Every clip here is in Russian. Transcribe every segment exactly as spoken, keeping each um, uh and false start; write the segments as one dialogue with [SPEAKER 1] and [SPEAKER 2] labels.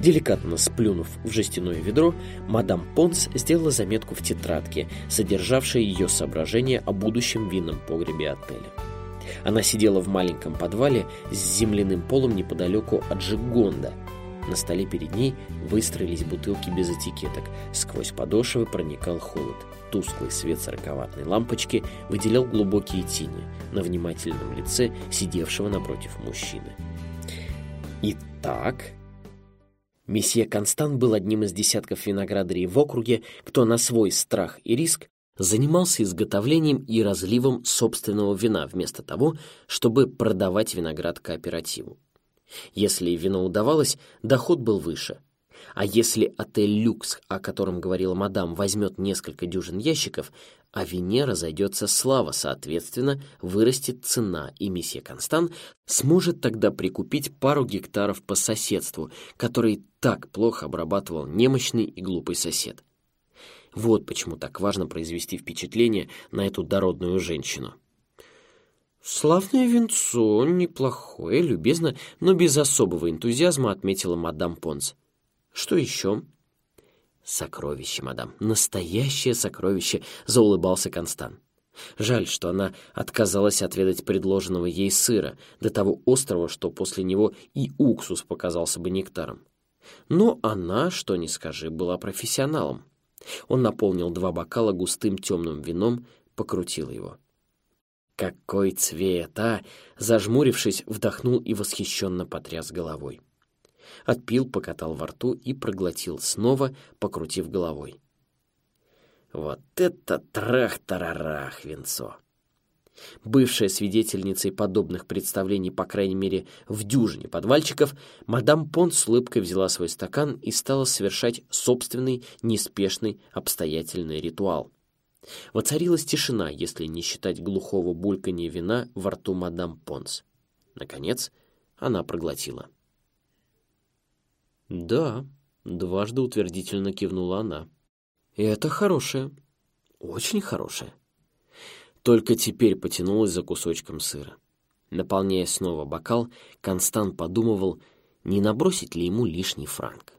[SPEAKER 1] Деликатно сплюнув в жестяное ведро, мадам Понс сделала заметку в тетрадке, содержавшей ее соображения о будущем винном погребе отеля. Она сидела в маленьком подвале с земляным полом неподалеку от Жигонда. На столе перед ней выстроились бутылки без этикеток. Сквозь подошвы проникал холод. Тусклый свет сороковатной лампочки выделял глубокие тени на внимательном лице сидевшего напротив мужчины. Итак, месье Констант был одним из десятков виноградарей в округе, кто на свой страх и риск занимался изготовлением и разливом собственного вина вместо того, чтобы продавать виноград кооперативу. Если вино удавалось, доход был выше. А если отель «Люкс», о котором говорила мадам, возьмет несколько дюжин ящиков, о вине разойдется слава, соответственно, вырастет цена, и месье Констант сможет тогда прикупить пару гектаров по соседству, который так плохо обрабатывал немощный и глупый сосед. Вот почему так важно произвести впечатление на эту дородную женщину. «Славное винцо, неплохое, любезно, но без особого энтузиазма», — отметила мадам Понс. «Что еще?» «Сокровище, мадам, настоящее сокровище», — заулыбался Констант. Жаль, что она отказалась отведать предложенного ей сыра, до того острого, что после него и уксус показался бы нектаром. Но она, что ни скажи, была профессионалом. Он наполнил два бокала густым темным вином, покрутил его. «Какой цвет, а!» Зажмурившись, вдохнул и восхищенно потряс головой. Отпил, покатал во рту и проглотил снова, покрутив головой. «Вот это трах-тарарах, винцо!» Бывшая свидетельницей подобных представлений, по крайней мере, в дюжине подвальчиков, мадам Понс с улыбкой взяла свой стакан и стала совершать собственный, неспешный, обстоятельный ритуал. Воцарилась тишина, если не считать глухого бульканья вина во рту мадам Понс. Наконец, она проглотила. «Да», — дважды утвердительно кивнула она. «Это хорошее, очень хорошее». Только теперь потянулась за кусочком сыра. Наполняя снова бокал, Констант подумывал, не набросить ли ему лишний франк.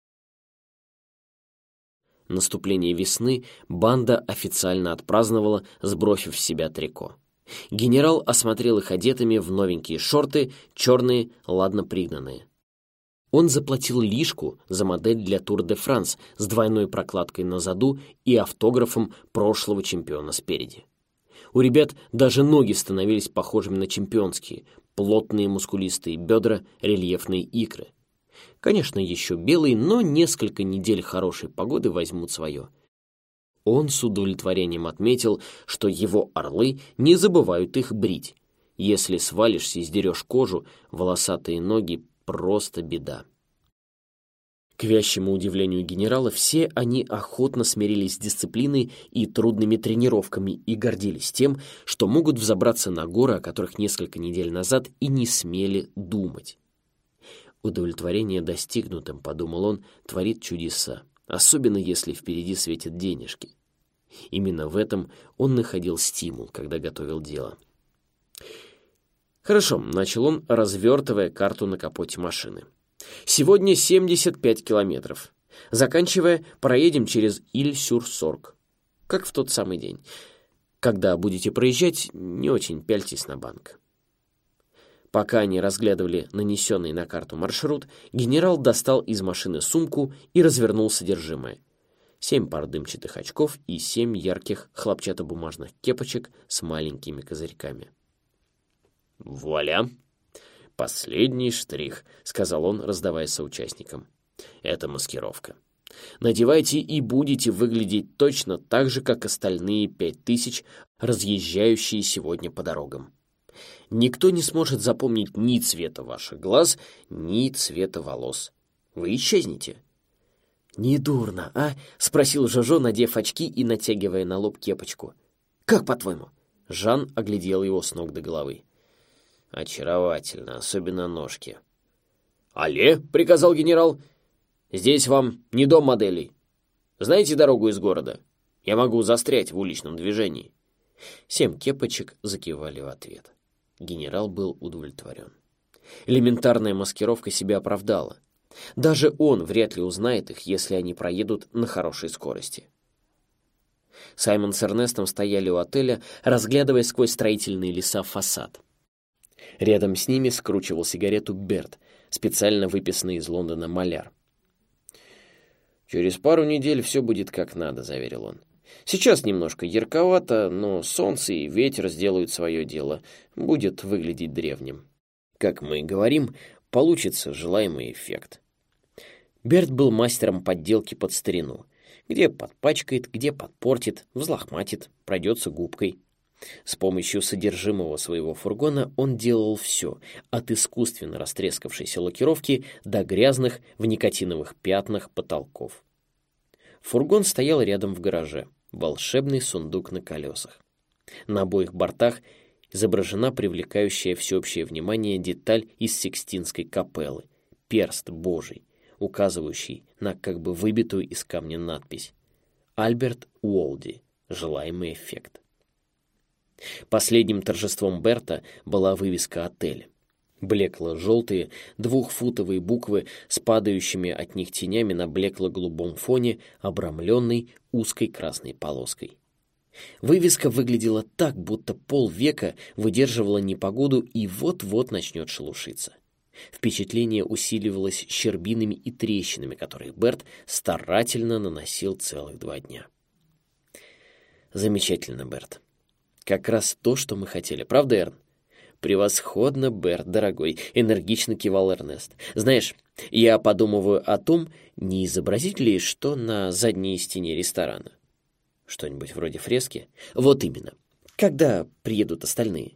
[SPEAKER 1] Наступление весны банда официально отпраздновала, сбросив с себя трико. Генерал осмотрел их одетыми в новенькие шорты, черные, ладно пригнанные. Он заплатил лишку за модель для Тур де Франс с двойной прокладкой на заду и автографом прошлого чемпиона спереди. У ребят даже ноги становились похожими на чемпионские, плотные мускулистые бедра, рельефные икры. Конечно, еще белые, но несколько недель хорошей погоды возьмут свое. Он с удовлетворением отметил, что его орлы не забывают их брить. Если свалишься и сдерешь кожу, волосатые ноги — просто беда. К вящему удивлению генерала, все они охотно смирились с дисциплиной и трудными тренировками и гордились тем, что могут взобраться на горы, о которых несколько недель назад и не смели думать. Удовлетворение достигнутым, подумал он, творит чудеса, особенно если впереди светят денежки. Именно в этом он находил стимул, когда готовил дело. «Хорошо», — начал он, развертывая карту на капоте машины. «Сегодня семьдесят пять километров. Заканчивая, проедем через Иль-сюр-Сорг, как в тот самый день. Когда будете проезжать, не очень пяльтесь на банк». Пока они разглядывали нанесенный на карту маршрут, генерал достал из машины сумку и развернул содержимое. Семь пар дымчатых очков и семь ярких хлопчатобумажных кепочек с маленькими козырьками. «Вуаля! Последний штрих», — сказал он, раздавая соучастникам. «Это маскировка. Надевайте и будете выглядеть точно так же, как остальные пять тысяч, разъезжающие сегодня по дорогам. Никто не сможет запомнить ни цвета ваших глаз, ни цвета волос. Вы исчезнете». «Недурно, а?» — спросил Жожо, надев очки и натягивая на лоб кепочку. «Как, по-твоему?» Жан оглядел его с ног до головы. «Очаровательно, особенно ножки». «Алле!» — приказал генерал. «Здесь вам не дом моделей. Знаете дорогу из города? Я могу застрять в уличном движении». Семь кепочек закивали в ответ. Генерал был удовлетворен. Элементарная маскировка себя оправдала. Даже он вряд ли узнает их, если они проедут на хорошей скорости. Саймон с Эрнестом стояли у отеля, разглядывая сквозь строительные леса фасад. Рядом с ними скручивал сигарету Берт, специально выписанный из Лондона маляр. «Через пару недель все будет как надо», — заверил он. «Сейчас немножко ярковато, но солнце и ветер сделают свое дело. Будет выглядеть древним. Как мы и говорим, получится желаемый эффект». Берт был мастером подделки под старину. Где подпачкает, где подпортит, взлохматит, пройдется губкой. С помощью содержимого своего фургона он делал все, от искусственно растрескавшейся лакировки до грязных в никотиновых пятнах потолков. Фургон стоял рядом в гараже, волшебный сундук на колесах. На обоих бортах изображена привлекающая всеобщее внимание деталь из Сикстинской капеллы — перст Божий, указывающий на как бы выбитую из камня надпись «Альберт Уолди. Желаемый эффект». Последним торжеством Берта была вывеска отеля. Блекло-желтые двухфутовые буквы с падающими от них тенями на блекло-голубом фоне, обрамленной узкой красной полоской. Вывеска выглядела так, будто полвека выдерживала непогоду и вот-вот начнет шелушиться. Впечатление усиливалось щербинами и трещинами, которые Берт старательно наносил целых два дня. «Замечательно, Берт. Как раз то, что мы хотели, правда, Эрн?» «Превосходно, Берт, дорогой», — энергично кивал Эрнест. «Знаешь, я подумываю о том, не изобразить ли что на задней стене ресторана. Что-нибудь вроде фрески? Вот именно. Когда приедут остальные?»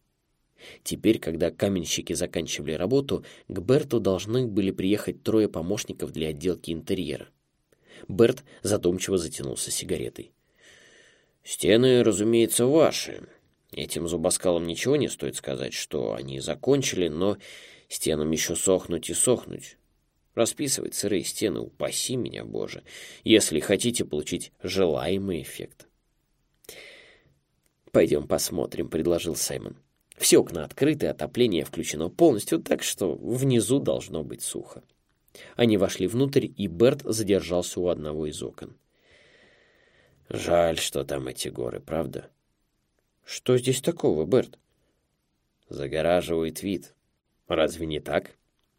[SPEAKER 1] Теперь, когда каменщики заканчивали работу, к Берту должны были приехать трое помощников для отделки интерьера. Берт задумчиво затянулся сигаретой. «Стены, разумеется, ваши. Этим зубоскалам ничего не стоит сказать, что они закончили, но стенам еще сохнуть и сохнуть. Расписывать сырые стены, упаси меня, Боже, если хотите получить желаемый эффект». «Пойдем посмотрим», — предложил Саймон. «Все окна открыты, отопление включено полностью, так что внизу должно быть сухо». Они вошли внутрь, и Берт задержался у одного из окон. «Жаль, что там эти горы, правда?» «Что здесь такого, Берт?» «Загораживает вид. Разве не так?»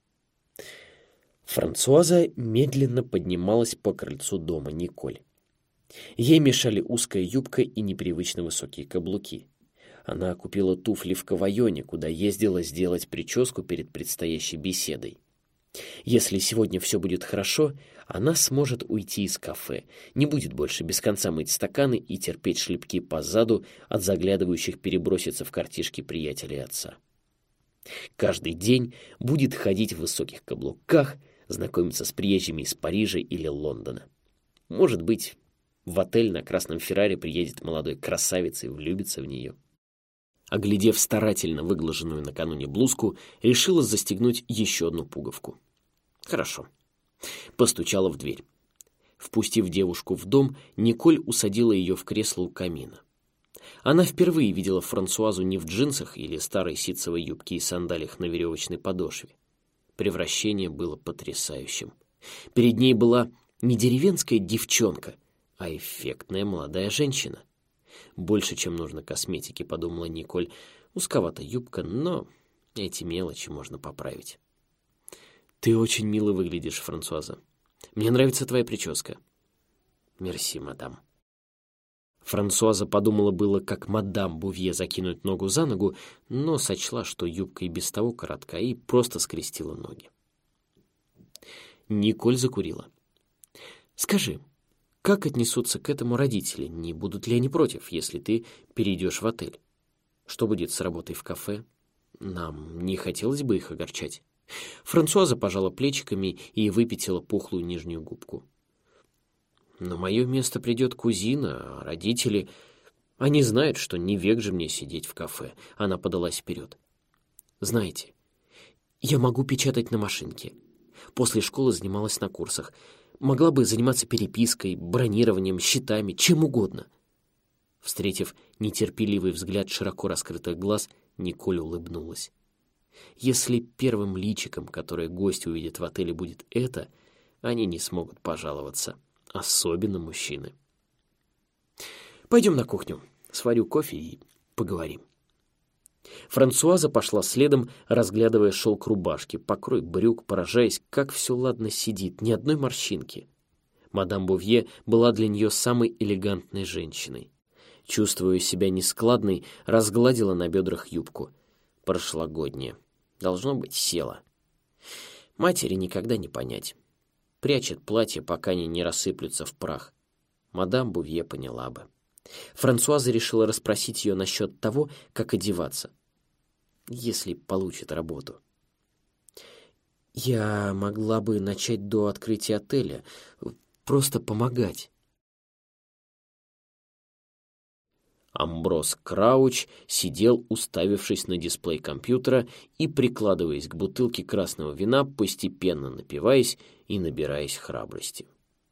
[SPEAKER 1] Франсуаза медленно поднималась по крыльцу дома Николь. Ей мешали узкая юбка и непривычно высокие каблуки. Она купила туфли в Кавайоне, куда ездила сделать прическу перед предстоящей беседой. Если сегодня все будет хорошо, она сможет уйти из кафе, не будет больше без конца мыть стаканы и терпеть шлепки по заду от заглядывающих переброситься в картишки приятелей отца. Каждый день будет ходить в высоких каблуках, знакомиться с приезжими из Парижа или Лондона. Может быть, в отель на красном Феррари приедет молодой красавец и влюбится в нее. Оглядев старательно выглаженную накануне блузку, решила застегнуть еще одну пуговку. Хорошо. Постучала в дверь. Впустив девушку в дом, Николь усадила ее в кресло у камина. Она впервые видела Франсуазу не в джинсах или старой ситцевой юбке и сандалиях на веревочной подошве. Превращение было потрясающим. Перед ней была не деревенская девчонка, а эффектная молодая женщина. «Больше, чем нужно косметики», — подумала Николь. «Узковата юбка, но эти мелочи можно поправить». «Ты очень мило выглядишь, Франсуаза. Мне нравится твоя прическа». «Мерси, мадам». Франсуаза подумала было, как мадам Бувье закинуть ногу за ногу, но сочла, что юбка и без того коротка, и просто скрестила ноги. Николь закурила. «Скажи, как отнесутся к этому родители? Не будут ли они против, если ты перейдешь в отель? Что будет с работой в кафе? Нам не хотелось бы их огорчать». Франсуаза пожала плечиками и выпятила пухлую нижнюю губку. «На мое место придет кузина, а родители... Они знают, что не век же мне сидеть в кафе». Она подалась вперед. «Знаете, я могу печатать на машинке. После школы занималась на курсах. Могла бы заниматься перепиской, бронированием, счетами, чем угодно». Встретив нетерпеливый взгляд широко раскрытых глаз, Николь улыбнулась. Если первым личиком, которое гость увидит в отеле, будет это, они не смогут пожаловаться, особенно мужчины. «Пойдем на кухню, сварю кофе и поговорим». Франсуаза пошла следом, разглядывая шелк рубашки, покрой брюк, поражаясь, как все ладно сидит, ни одной морщинки. Мадам Бовье была для нее самой элегантной женщиной. Чувствуя себя нескладной, разгладила на бедрах юбку. Прошлогодняя. Должно быть, села. Матери никогда не понять. Прячет платье, пока они не рассыплются в прах. Мадам Бовье поняла бы. Франсуаза решила расспросить ее насчет того, как одеваться, если получит работу. «Я могла бы начать до открытия отеля, просто помогать». Амброс Крауч сидел, уставившись на дисплей компьютера и прикладываясь к бутылке красного вина, постепенно напиваясь и набираясь храбрости.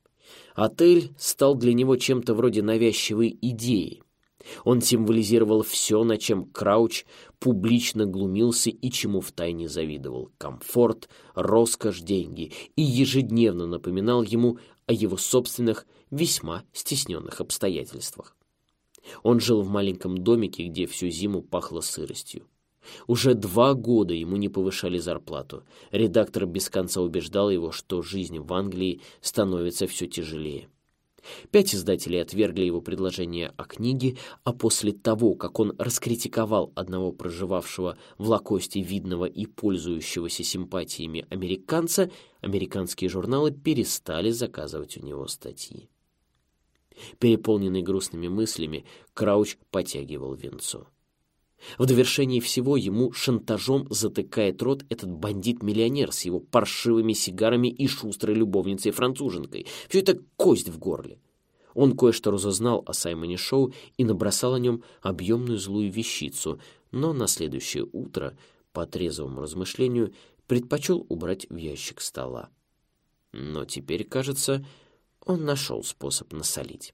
[SPEAKER 1] Отель стал для него чем-то вроде навязчивой идеи. Он символизировал все, на чем Крауч публично глумился и чему втайне завидовал: комфорт, роскошь, деньги, и ежедневно напоминал ему о его собственных, весьма стесненных обстоятельствах. Он жил в маленьком домике, где всю зиму пахло сыростью. Уже два года ему не повышали зарплату. Редактор без конца убеждал его, что жизнь в Англии становится все тяжелее. Пять издателей отвергли его предложение о книге, а после того, как он раскритиковал одного проживавшего в Лакосте видного и пользующегося симпатиями американца, американские журналы перестали заказывать у него статьи. Переполненный грустными мыслями, Крауч потягивал винцо. В довершении всего ему шантажом затыкает рот этот бандит-миллионер с его паршивыми сигарами и шустрой любовницей-француженкой. Все это кость в горле. Он кое-что разузнал о Саймоне Шоу и набросал о нем объемную злую вещицу, но на следующее утро, по трезвому размышлению, предпочел убрать в ящик стола. Но теперь, кажется, он нашел способ насолить.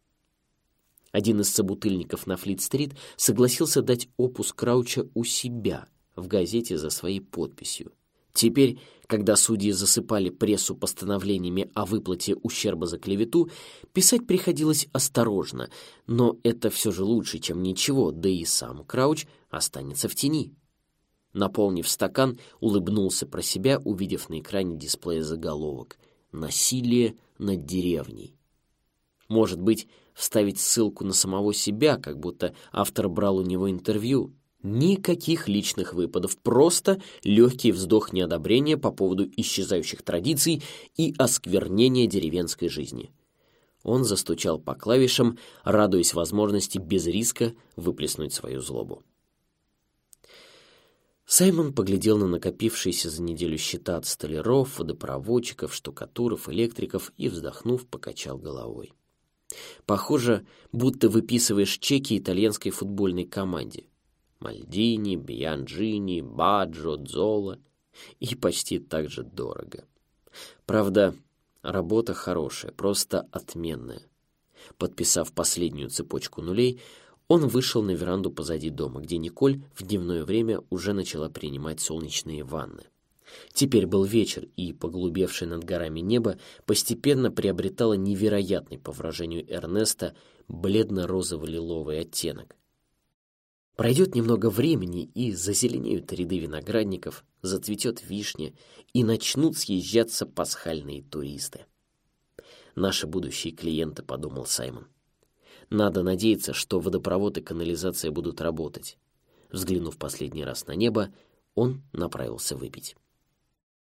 [SPEAKER 1] Один из собутыльников на Флит-стрит согласился дать опус Крауча у себя в газете за своей подписью. Теперь, когда судьи засыпали прессу постановлениями о выплате ущерба за клевету, писать приходилось осторожно, но это все же лучше, чем ничего, да и сам Крауч останется в тени. Наполнив стакан, улыбнулся про себя, увидев на экране дисплея заголовок «Насилие над деревней». Может быть, вставить ссылку на самого себя, как будто автор брал у него интервью. Никаких личных выпадов, просто легкий вздох неодобрения по поводу исчезающих традиций и осквернения деревенской жизни. Он застучал по клавишам, радуясь возможности без риска выплеснуть свою злобу. Саймон поглядел на накопившиеся за неделю счета от столяров, водопроводчиков, штукатуров, электриков и, вздохнув, покачал головой. Похоже, будто выписываешь чеки итальянской футбольной команде. Мальдини, Бьянджини, Баджо, Дзола. И почти так же дорого. Правда, работа хорошая, просто отменная. Подписав последнюю цепочку нулей, он вышел на веранду позади дома, где Николь в дневное время уже начала принимать солнечные ванны. Теперь был вечер, и поглубевшее над горами небо постепенно приобретало невероятный, по выражению Эрнеста, бледно-розово-лиловый оттенок. Пройдет немного времени, и зазеленеют ряды виноградников, зацветет вишня, и начнут съезжаться пасхальные туристы. «Наши будущие клиенты», — подумал Саймон. «Надо надеяться, что водопровод и канализация будут работать». Взглянув последний раз на небо, он направился выпить.